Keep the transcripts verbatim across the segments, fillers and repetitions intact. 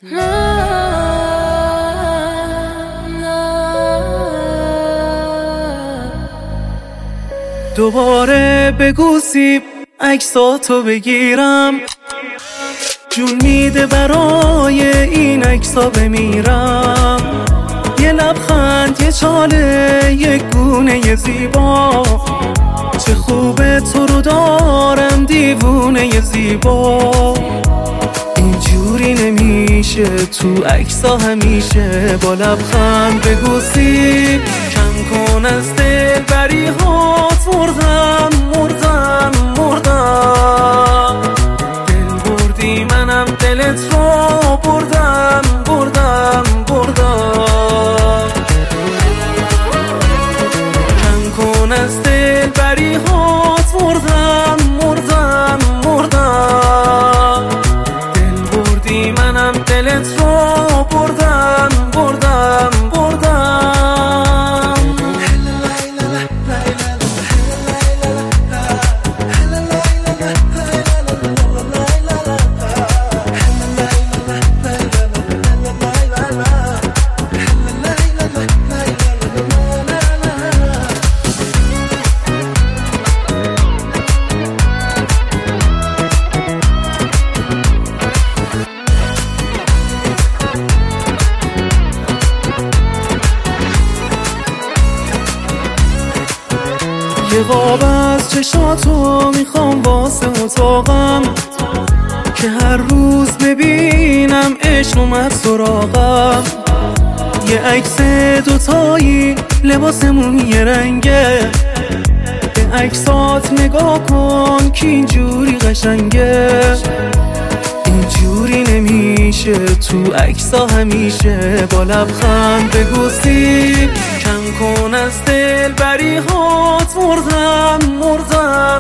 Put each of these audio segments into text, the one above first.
دوباره بگو سیب عکساتو بگیرم، جون میده برای این عکسا بمیرم. یه لبخند، یه چاله، یه گونه زیبا، چه خوبه تو رو دارم دیوونه زیبا. اینجوری نمیشه تو عکسا همیشه، با لبخند بگو سیب کم کن از دلبری هات. مردم مردم مردم، دل بردی منم دلت رو بردم بردم بردم. کم کن از دلبری هات. مردم مردم مردم، دل بردی منم دلت رو بردم بردم بردم. یه قاب از چشاتو میخوام واسه اتاقم، که هر روز ببینم عشق اومد سراغم. یه عکس دوتایی لباسمون یه رنگه، به عکسات نگاه کن که اینجوری قشنگه. اینجوری نمیشه تو عکسا همیشه، با لبخند بگو سیب کم کن از دلبری هات. مردم مردم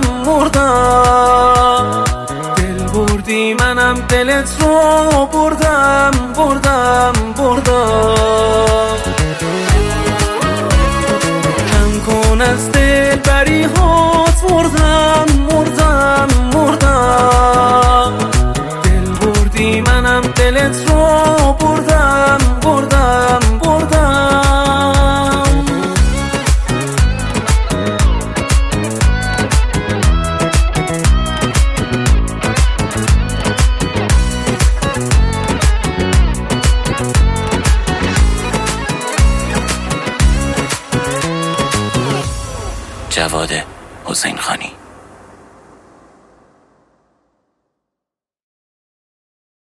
مردم، دل بردی منم دلت رو بردم بردم بردم. کم کن از دلبری هات. مردم مردم مردم، دل بردی منم دلت رو بردم بردم بردم. جواد حسین خانی.